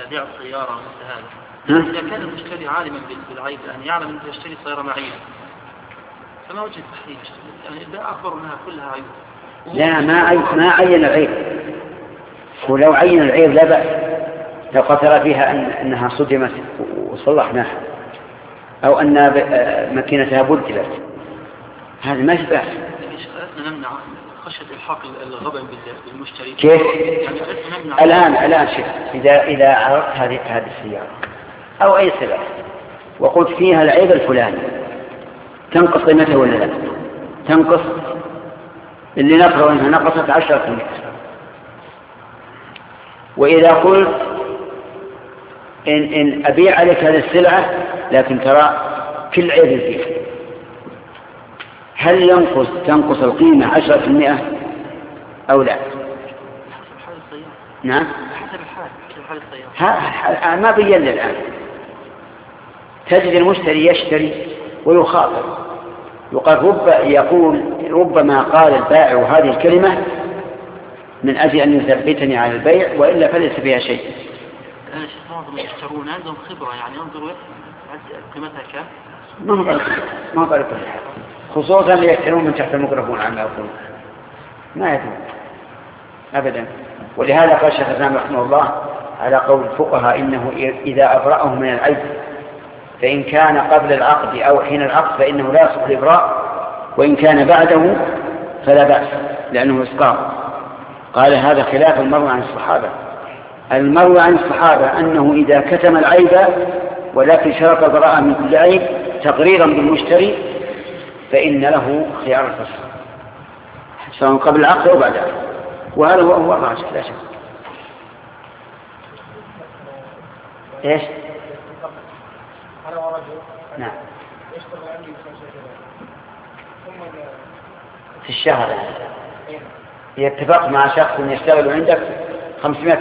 بيع السيارة مثل هذا، إذا كان المشتري عالما بالعيب يعني يعلم أنه يشتري سيارة معينة فما وجه التحريم؟ يعني إذا أخبر أنها كلها عيوب. لا ما عين العيب، ولو عين العيب لا بأس، لو قتل فيها أنها صدمت وصلحناها أو أن ماكينتها بدلت، هذا ما يبقى. نمنع خشية الحاق الغبن بالمشتري. كيف؟ يعني الآن شوف، إذا عرضت هذه السيارة أو أي سلعة وقلت فيها العيب الفلاني، تنقص قيمتها ولا لا؟ تنقص. اللي نقرأ أنها نقصت 10%. وإذا قلت إن أبيع عليك هذه السلعة لكن ترى كل عيب فيها، هل تنقص القيمة 10% أو لا؟ نعم، حسب حال السيارة. ما بين لي الآن. تجد المشتري يشتري ويخاطر، يقول ربما قال البائع هذه الكلمة من أجل أن يثبتني على البيع وإلا فليس فيها شيء. أنا شفت معظم يشترون عندهم خبرة، يعني ينظروا قيمتها كم. ما قال كل حاجة، خصوصا اللي يشترون من تحت الميكروفون عما يقولون ما يدرون أبدا. ولهذا قال الشيخ الإسلام رحمه الله على قول الفقهاء إنه إذا أبرأه من العيب فإن كان قبل العقد أو حين العقد فإنه لا يصح الإبراء، وإن كان بعده فلا بأس لأنه إسقاط. قال هذا خلاف المروي عن الصحابة. المروي عن الصحابة أنه إذا كتم العيب ولكن شرط البراءة من كل عيب تقريرا بالمشتري فإن له خيار الفسخ سواء قبل العقد أو بعد العقد، وهذا هو الراجح لا شك. ايش؟ نعم، في الشهر اتفقت مع شخص يشتغل عندك 500